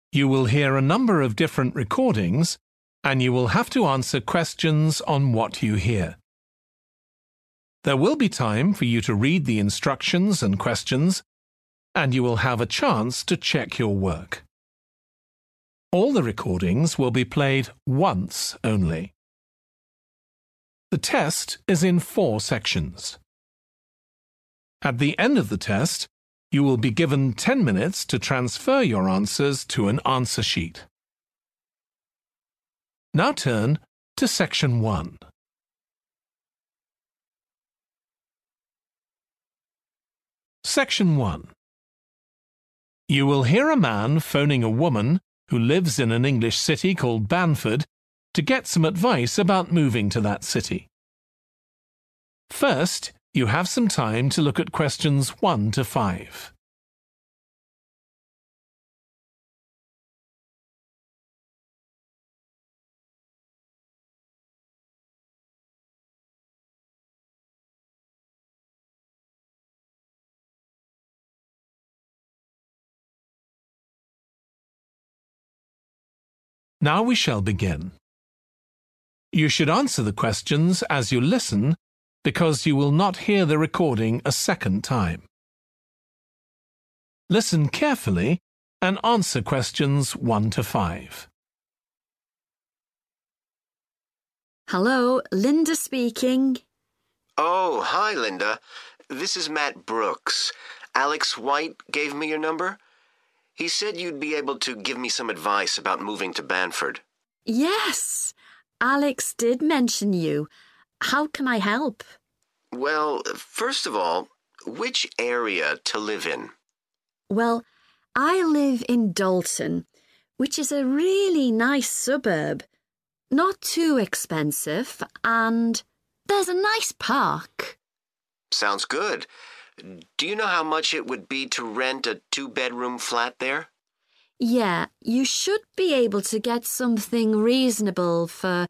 You will hear a number of different recordings, and you will have to answer questions on what you hear. There will be time for you to read the instructions and questions, and you will have a chance to check your work. All the recordings will be played once only. The test is in 4 sections. At the end of the test, you will be given 10 minutes to transfer your answers to an answer sheet. Now turn to Section 1. Section 1. You will hear a man phoning a woman who lives in an English city called Banford to get some advice about moving to that city. First, you have some time to look at questions 1 to 5. Now we shall begin. You should answer the questions as you listen, because you will not hear the recording a second time. Listen carefully and answer questions 1 to 5. Hello, Linda speaking. Oh, hi, Linda. This is Matt Brooks. Alex White gave me your number. He said you'd be able to give me some advice about moving to Banford. Yes, Alex did mention you. How can I help? Well, first of all, which area to live in? Well, I live in Dalton, which is a really nice suburb. Not too expensive, and there's a nice park. Sounds good. Do you know how much it would be to rent a 2-bedroom flat there? Yeah, you should be able to get something reasonable for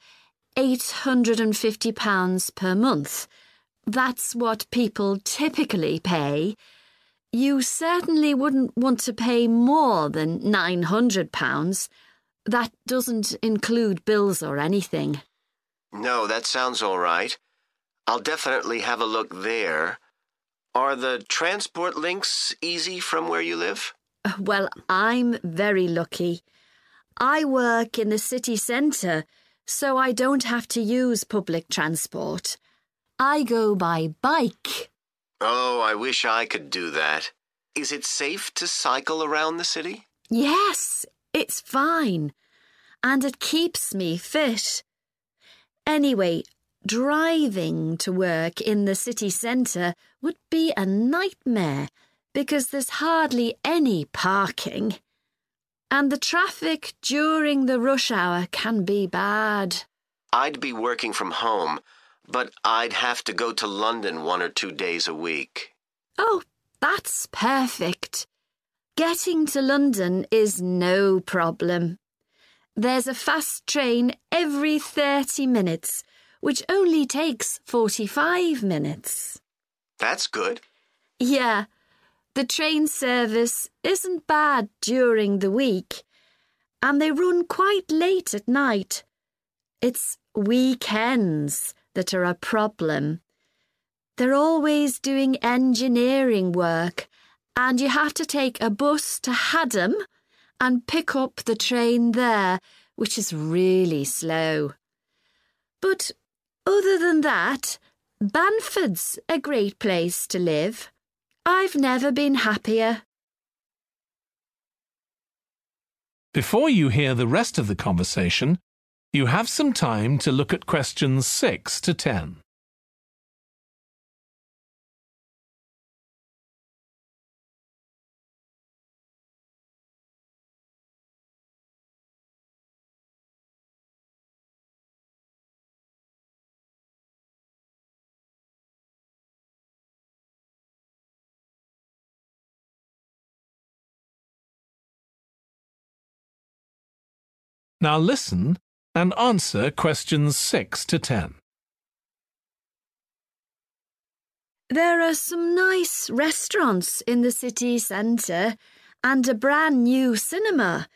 £850 per month. That's what people typically pay. You certainly wouldn't want to pay more than £900. That doesn't include bills or anything. No, that sounds all right. I'll definitely have a look there. Are the transport links easy from where you live? Well, I'm very lucky. I work in the city centre, so I don't have to use public transport. I go by bike. Oh, I wish I could do that. Is it safe to cycle around the city? Yes, it's fine. And it keeps me fit. Anyway, driving to work in the city centre would be a nightmare because there's hardly any parking. And the traffic during the rush hour can be bad. I'd be working from home, but I'd have to go to London 1 or 2 days a week. Oh, that's perfect. Getting to London is no problem. There's a fast train every 30 minutes, which only takes 45 minutes. That's good. Yeah, the train service isn't bad during the week, and they run quite late at night. It's weekends that are a problem. They're always doing engineering work, and you have to take a bus to Haddam and pick up the train there, which is really slow. But other than that, Banford's a great place to live. I've never been happier. Before you hear the rest of the conversation, you have some time to look at questions 6 to 10. Now listen and answer questions 6 to 10. There are some nice restaurants in the city centre and a brand new cinema,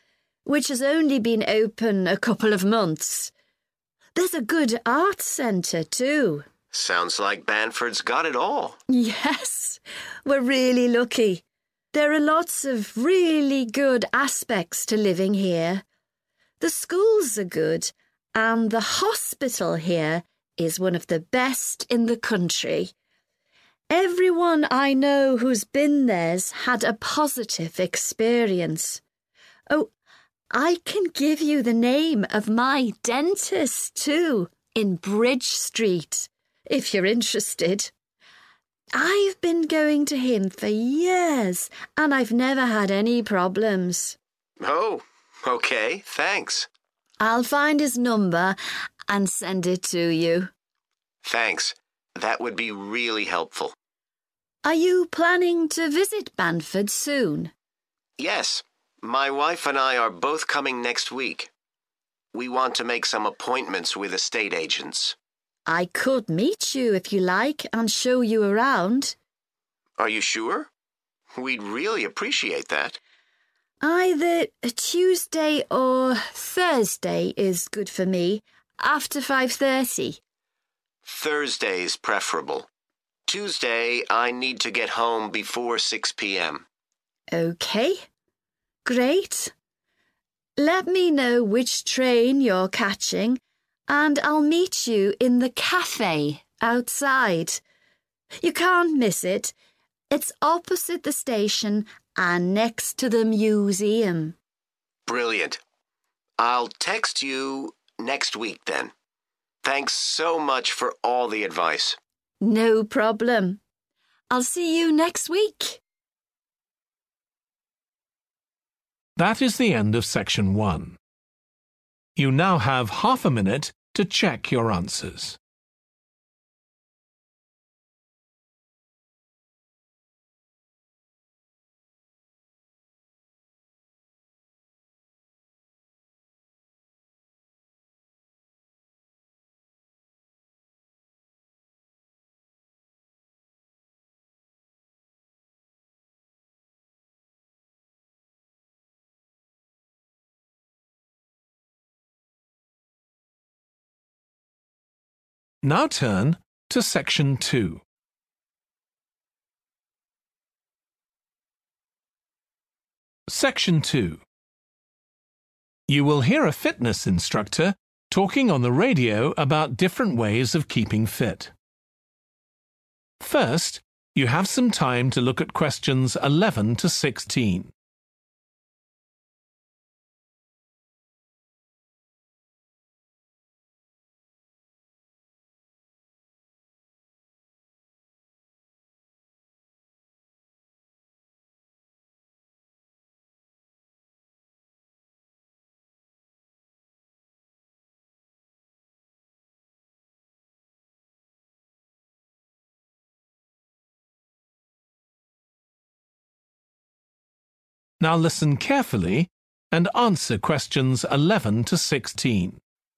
which has only been open a couple of months. There's a good arts centre too. Sounds like Banford's got it all. Yes, we're really lucky. There are lots of really good aspects to living here. The schools are good, and the hospital here is one of the best in the country. Everyone I know who's been there's had a positive experience. Oh, I can give you the name of my dentist too, in Bridge Street, if you're interested. I've been going to him for years, and I've never had any problems. Oh, okay, thanks. I'll find his number and send it to you. Thanks. That would be really helpful. Are you planning to visit Banford soon? Yes, my wife and I are both coming next week. We want to make some appointments with estate agents. I could meet you if you like and show you around. Are you sure? We'd really appreciate that. Either Tuesday or Thursday is good for me, after 5:30. Thursday's preferable. Tuesday, I need to get home before 6 p.m. OK. Great. Let me know which train you're catching, and I'll meet you in the cafe outside. You can't miss it. It's opposite the station and next to the museum. Brilliant. I'll text you next week then. Thanks so much for all the advice. No problem. I'll see you next week. That is the end of section 1. You now have half a minute to check your answers. Now turn to section 2. Section 2. You will hear a fitness instructor talking on the radio about different ways of keeping fit. First, you have some time to look at questions 11 to 16. Now listen carefully and answer questions 11 to 16.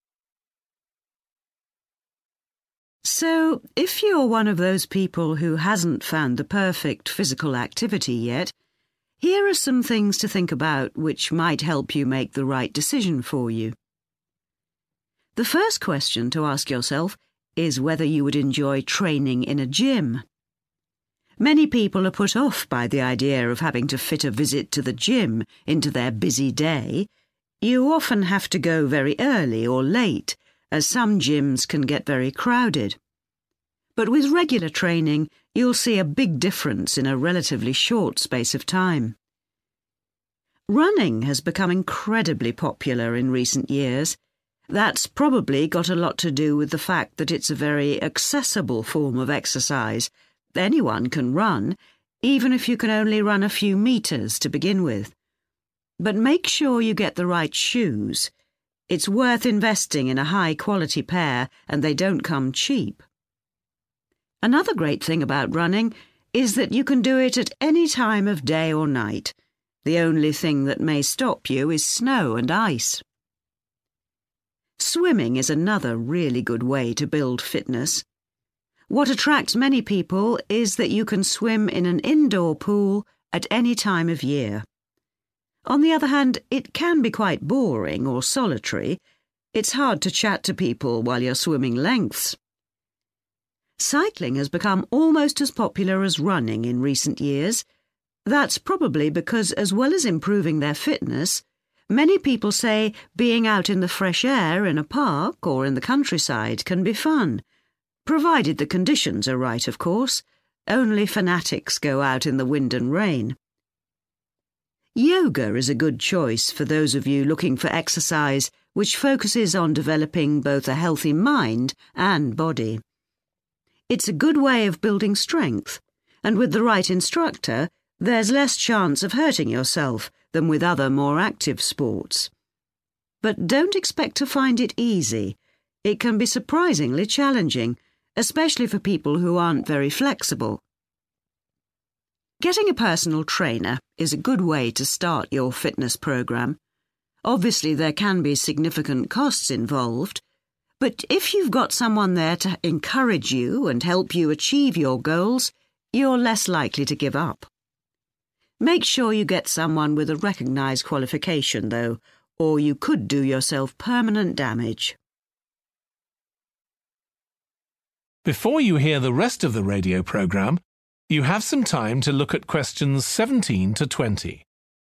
So, if you're one of those people who hasn't found the perfect physical activity yet, here are some things to think about which might help you make the right decision for you. The first question to ask yourself is whether you would enjoy training in a gym. Many people are put off by the idea of having to fit a visit to the gym into their busy day. You often have to go very early or late, as some gyms can get very crowded. But with regular training, you'll see a big difference in a relatively short space of time. Running has become incredibly popular in recent years. That's probably got a lot to do with the fact that it's a very accessible form of exercise. Anyone can run, even if you can only run a few meters to begin with. But make sure you get the right shoes. It's worth investing in a high-quality pair, and they don't come cheap. Another great thing about running is that you can do it at any time of day or night. The only thing that may stop you is snow and ice. Swimming is another really good way to build fitness. What attracts many people is that you can swim in an indoor pool at any time of year. On the other hand, it can be quite boring or solitary. It's hard to chat to people while you're swimming lengths. Cycling has become almost as popular as running in recent years. That's probably because, as well as improving their fitness, many people say being out in the fresh air in a park or in the countryside can be fun, provided the conditions are right, of course. Only fanatics go out in the wind and rain. Yoga is a good choice for those of you looking for exercise which focuses on developing both a healthy mind and body. It's a good way of building strength, and with the right instructor, there's less chance of hurting yourself than with other more active sports. But don't expect to find it easy. It can be surprisingly challenging, especially for people who aren't very flexible. Getting a personal trainer is a good way to start your fitness program. Obviously, there can be significant costs involved, but if you've got someone there to encourage you and help you achieve your goals, you're less likely to give up. Make sure you get someone with a recognised qualification, though, or you could do yourself permanent damage. Before you hear the rest of the radio programme, you have some time to look at questions 17 to 20.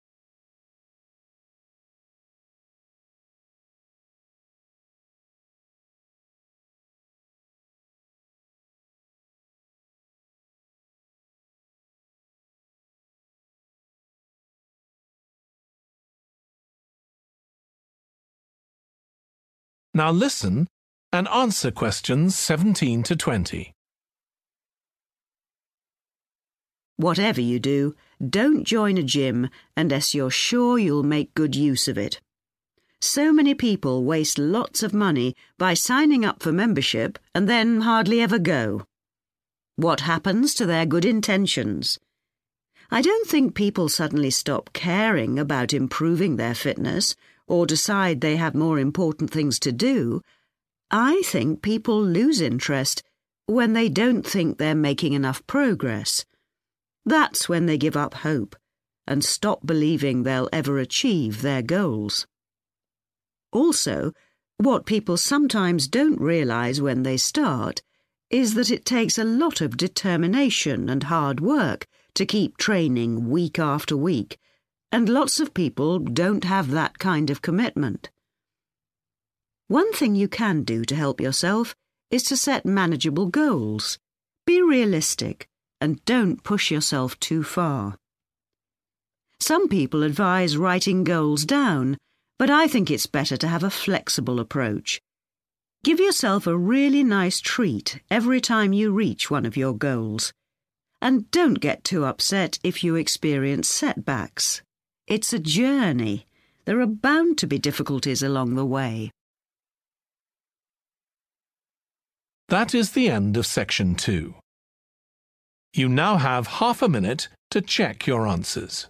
Now listen and answer questions 17 to 20. Whatever you do, don't join a gym unless you're sure you'll make good use of it. So many people waste lots of money by signing up for membership and then hardly ever go. What happens to their good intentions? I don't think people suddenly stop caring about improving their fitness or decide they have more important things to do. I think people lose interest when they don't think they're making enough progress. That's when they give up hope and stop believing they'll ever achieve their goals. Also, what people sometimes don't realise when they start is that it takes a lot of determination and hard work to keep training week after week, and lots of people don't have that kind of commitment. One thing you can do to help yourself is to set manageable goals. Be realistic and don't push yourself too far. Some people advise writing goals down, but I think it's better to have a flexible approach. Give yourself a really nice treat every time you reach one of your goals. And don't get too upset if you experience setbacks. It's a journey. There are bound to be difficulties along the way. That is the end of section 2. You now have half a minute to check your answers.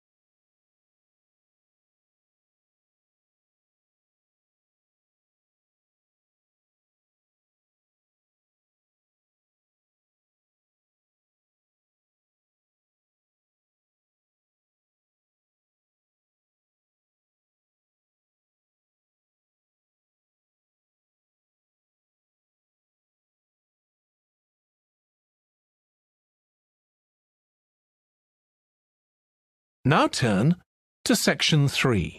Now turn to section 3.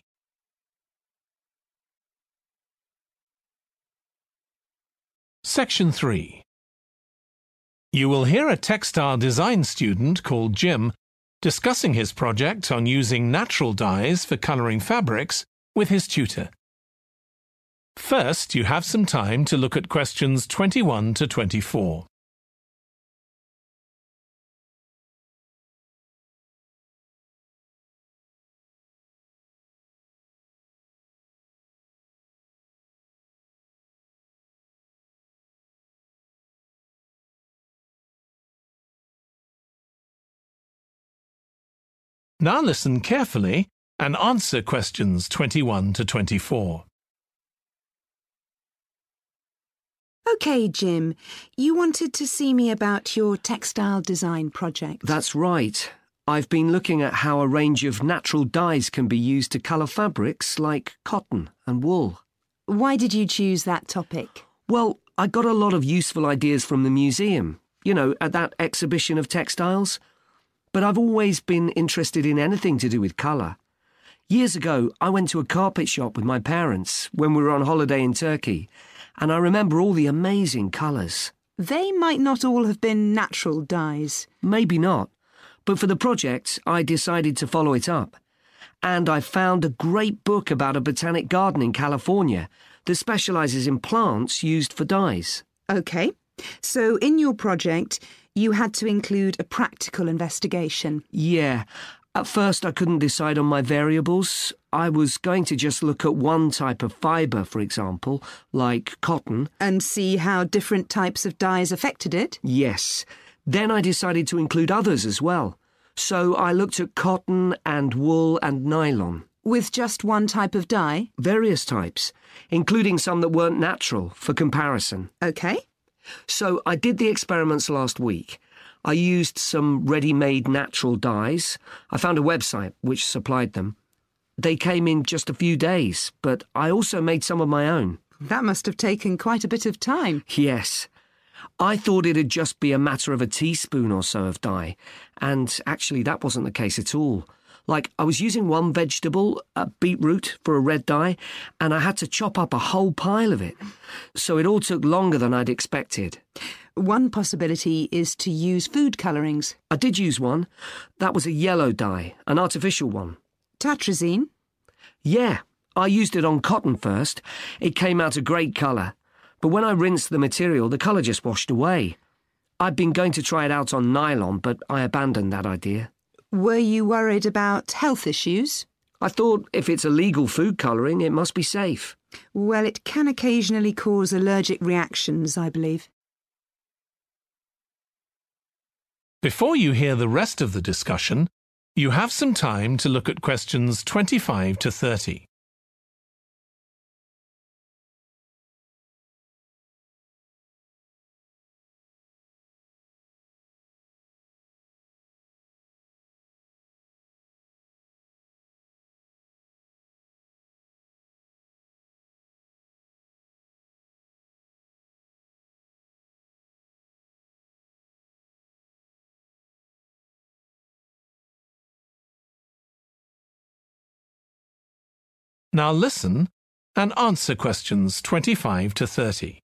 Section 3. You will hear a textile design student called Jim discussing his project on using natural dyes for colouring fabrics with his tutor. First, you have some time to look at questions 21 to 24. Now listen carefully and answer questions 21 to 24. OK, Jim, you wanted to see me about your textile design project. That's right. I've been looking at how a range of natural dyes can be used to colour fabrics like cotton and wool. Why did you choose that topic? Well, I got a lot of useful ideas from the museum, at that exhibition of textiles. But I've always been interested in anything to do with colour. Years ago, I went to a carpet shop with my parents when we were on holiday in Turkey, and I remember all the amazing colours. They might not all have been natural dyes. Maybe not, but for the project, I decided to follow it up. And I found a great book about a botanic garden in California that specialises in plants used for dyes. OK, so in your project, you had to include a practical investigation. Yeah. At first, I couldn't decide on my variables. I was going to just look at one type of fibre, for example, like cotton. And see how different types of dyes affected it? Yes. Then I decided to include others as well. So I looked at cotton and wool and nylon. With just one type of dye? Various types, including some that weren't natural, for comparison. OK. So I did the experiments last week. I used some ready-made natural dyes. I found a website which supplied them. They came in just a few days, but I also made some of my own. That must have taken quite a bit of time. Yes. I thought it'd just be a matter of a teaspoon or so of dye, and actually that wasn't the case at all. Like, I was using one vegetable, a beetroot, for a red dye, and I had to chop up a whole pile of it. So it all took longer than I'd expected. One possibility is to use food colourings. I did use one. That was a yellow dye, an artificial one. Tartrazine? Yeah, I used it on cotton first. It came out a great colour. But when I rinsed the material, the colour just washed away. I'd been going to try it out on nylon, but I abandoned that idea. Were you worried about health issues? I thought if it's a legal food colouring, it must be safe. Well, it can occasionally cause allergic reactions, I believe. Before you hear the rest of the discussion, you have some time to look at questions 25 to 30. Now listen and answer questions 25 to 30.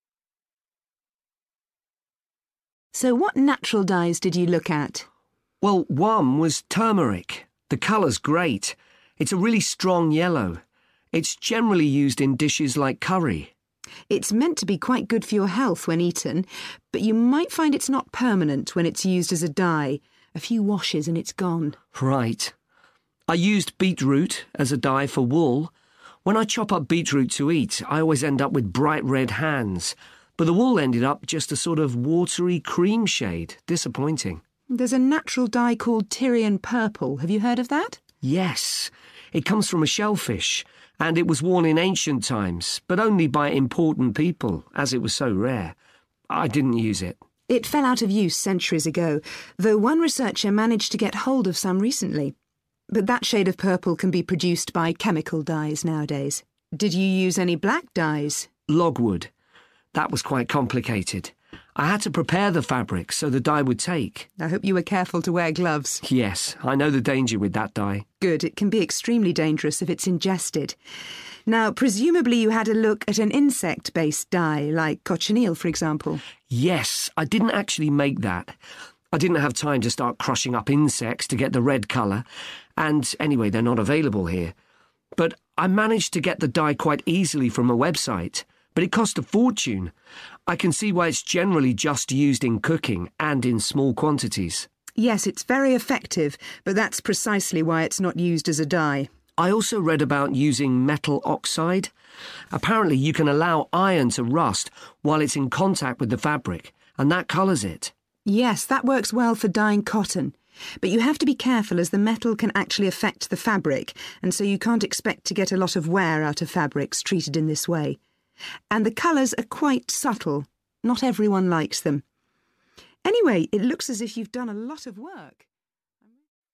So what natural dyes did you look at? Well, one was turmeric. The colour's great. It's a really strong yellow. It's generally used in dishes like curry. It's meant to be quite good for your health when eaten, but you might find it's not permanent when it's used as a dye. A few washes and it's gone. Right. I used beetroot as a dye for wool. When I chop up beetroot to eat, I always end up with bright red hands. But the wool ended up just a sort of watery cream shade. Disappointing. There's a natural dye called Tyrian purple. Have you heard of that? Yes. It comes from a shellfish, and it was worn in ancient times, but only by important people, as it was so rare. I didn't use it. It fell out of use centuries ago, though one researcher managed to get hold of some recently. But that shade of purple can be produced by chemical dyes nowadays. Did you use any black dyes? Logwood. That was quite complicated. I had to prepare the fabric so the dye would take. I hope you were careful to wear gloves. Yes, I know the danger with that dye. Good, it can be extremely dangerous if it's ingested. Now, presumably you had a look at an insect-based dye, like cochineal, for example. Yes, I didn't actually make that. I didn't have time to start crushing up insects to get the red colour, and anyway, they're not available here. But I managed to get the dye quite easily from a website, but it cost a fortune. I can see why it's generally just used in cooking and in small quantities. Yes, it's very effective, but that's precisely why it's not used as a dye. I also read about using metal oxide. Apparently you can allow iron to rust while it's in contact with the fabric, and that colours it. Yes, that works well for dyeing cotton. But you have to be careful as the metal can actually affect the fabric, and so you can't expect to get a lot of wear out of fabrics treated in this way. And the colours are quite subtle. Not everyone likes them. Anyway, it looks as if you've done a lot of work.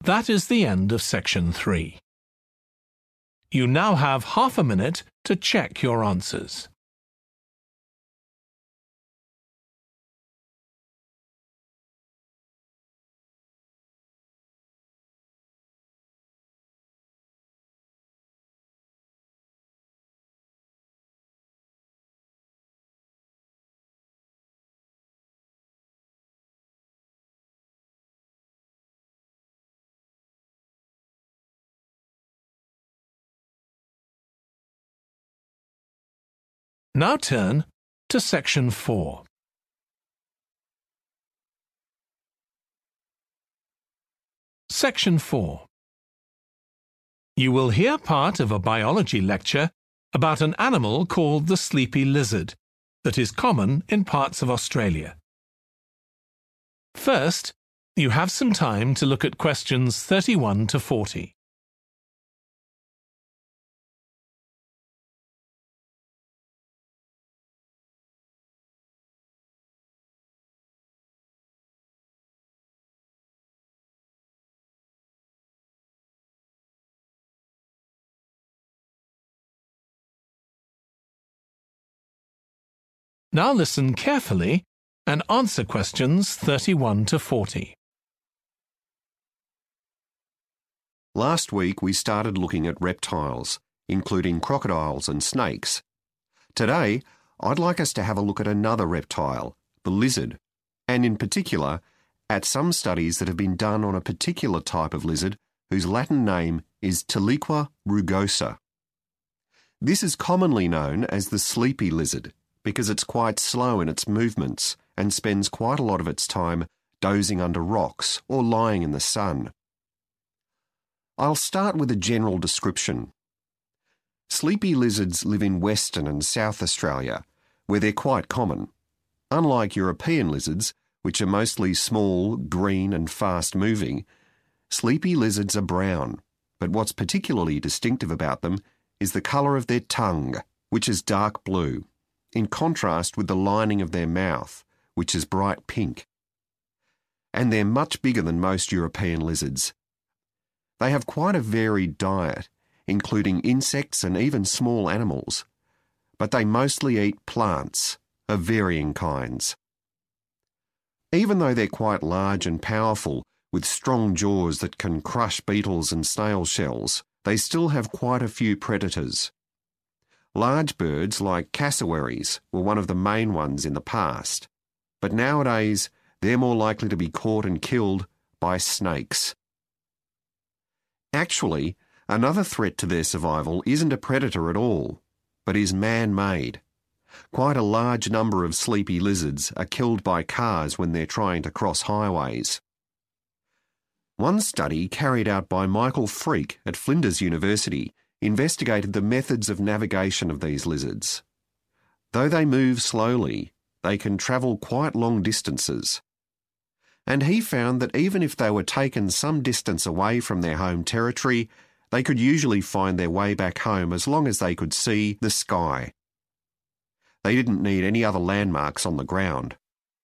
That is the end of section 3. You now have half a minute to check your answers. Now turn to section 4. Section 4. You will hear part of a biology lecture about an animal called the sleepy lizard that is common in parts of Australia. First, you have some time to look at questions 31 to 40. Now listen carefully and answer questions 31 to 40. Last week we started looking at reptiles, including crocodiles and snakes. Today, I'd like us to have a look at another reptile, the lizard, and in particular, at some studies that have been done on a particular type of lizard whose Latin name is Tiliqua rugosa. This is commonly known as the sleepy lizard, because it's quite slow in its movements and spends quite a lot of its time dozing under rocks or lying in the sun. I'll start with a general description. Sleepy lizards live in Western and South Australia, where they're quite common. Unlike European lizards, which are mostly small, green and fast-moving, sleepy lizards are brown, but what's particularly distinctive about them is the colour of their tongue, which is dark blue, in contrast with the lining of their mouth, which is bright pink. And they're much bigger than most European lizards. They have quite a varied diet, including insects and even small animals, but they mostly eat plants of varying kinds. Even though they're quite large and powerful, with strong jaws that can crush beetles and snail shells, they still have quite a few predators. Large birds like cassowaries were one of the main ones in the past, but nowadays they're more likely to be caught and killed by snakes. Actually, another threat to their survival isn't a predator at all, but is man-made. Quite a large number of sleepy lizards are killed by cars when they're trying to cross highways. One study carried out by Michael Freak at Flinders University investigated the methods of navigation of these lizards. Though they move slowly, they can travel quite long distances. And he found that even if they were taken some distance away from their home territory, they could usually find their way back home as long as they could see the sky. They didn't need any other landmarks on the ground.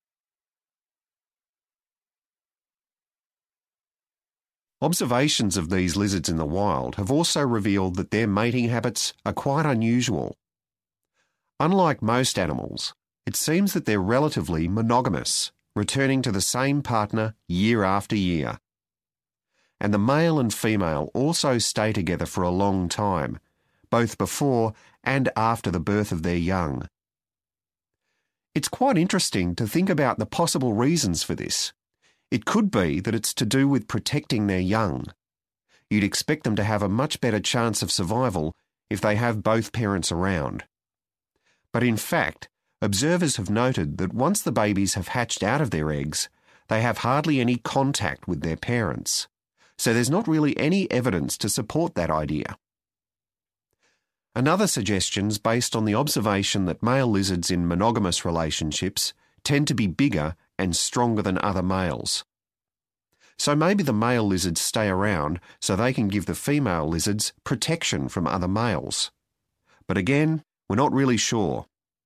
Observations of these lizards in the wild have also revealed that their mating habits are quite unusual. Unlike most animals, it seems that they're relatively monogamous, returning to the same partner year after year. And the male and female also stay together for a long time, both before and after the birth of their young. It's quite interesting to think about the possible reasons for this. It could be that it's to do with protecting their young. You'd expect them to have a much better chance of survival if they have both parents around. But in fact, observers have noted that once the babies have hatched out of their eggs, they have hardly any contact with their parents. So there's not really any evidence to support that idea. Another suggestion's based on the observation that male lizards in monogamous relationships tend to be bigger and stronger than other males. So maybe the male lizards stay around so they can give the female lizards protection from other males. But again, we're not really sure.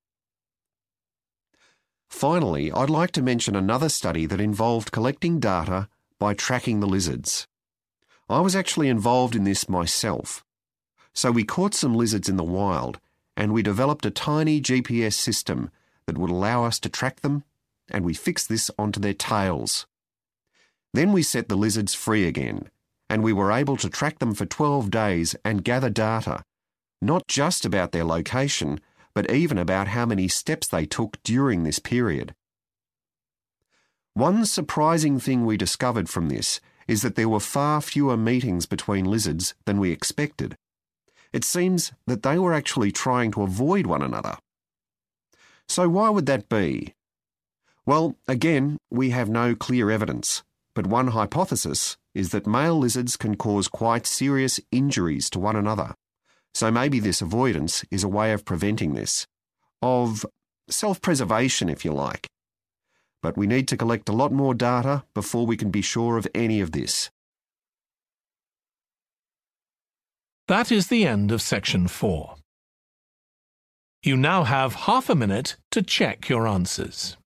Finally, I'd like to mention another study that involved collecting data by tracking the lizards. I was actually involved in this myself. So we caught some lizards in the wild and we developed a tiny GPS system that would allow us to track them, and we fixed this onto their tails. Then we set the lizards free again, and we were able to track them for 12 days and gather data, not just about their location, but even about how many steps they took during this period. One surprising thing we discovered from this is that there were far fewer meetings between lizards than we expected. It seems that they were actually trying to avoid one another. So why would that be? Well, again, we have no clear evidence, but one hypothesis is that male lizards can cause quite serious injuries to one another. So maybe this avoidance is a way of preventing this, of self-preservation, if you like. But we need to collect a lot more data before we can be sure of any of this. That is the end of section 4. You now have half a minute to check your answers.